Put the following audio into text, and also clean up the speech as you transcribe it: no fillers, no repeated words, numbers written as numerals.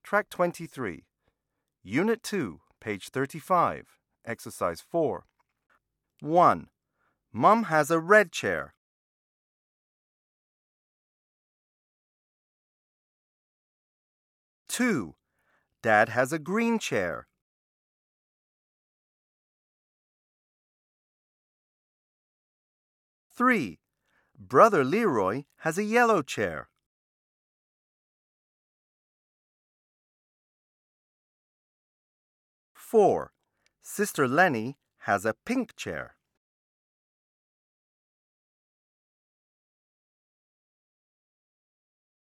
Track 23. Unit 2, page 35. Exercise 4. 1. Mom has a red chair. 2. Dad has a green chair. 3. Brother Leroy has a yellow chair. 4. Sister Lenny has a pink chair.